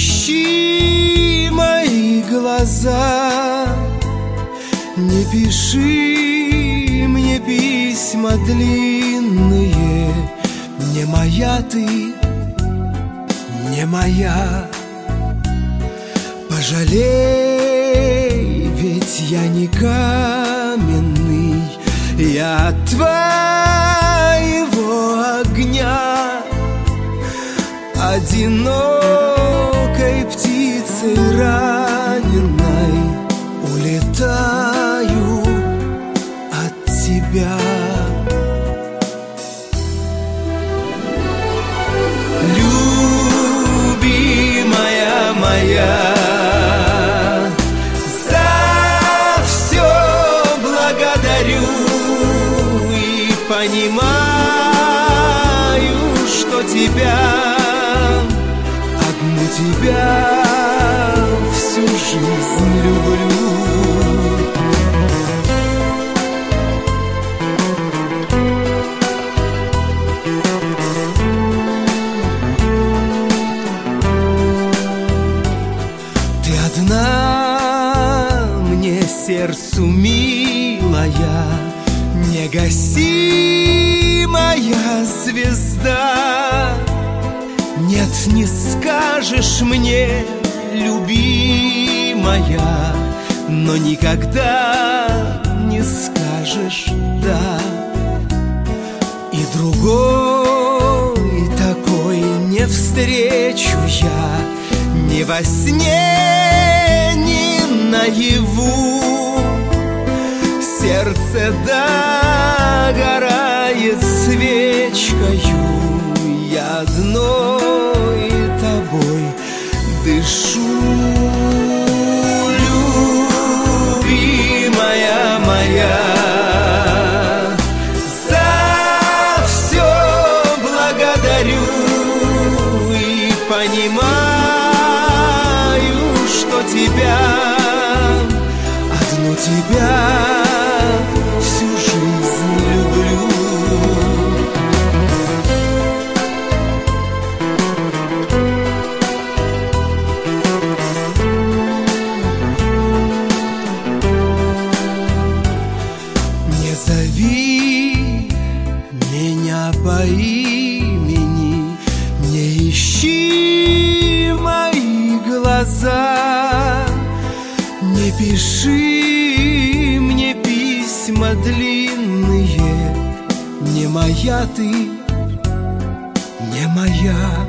ищи мои глаза, не пиши мне письма длинные. Не моя ты, не моя. Пожалей, ведь я не каменный, я от твоего огня. Одинокой птицей раненой улетаю от тебя. Любимая моя, за все благодарю и понимаю, что тебя, одну тебя всю жизнь люблю. Ты одна мне сердцу милая, негасимая звезда. Нет, не скажешь мне, любимая, но никогда не скажешь «да». И другой такой не встречу я ни во сне, ни наяву. Сердце догорает свечкою, я одной тобой дышу. Любимая моя, за все благодарю и понимаю, что тебя, одну тебя всю жизнь люблю. Зови меня по имени, не ищи мои глаза, не пиши мне письма длинные. Не моя ты, не моя.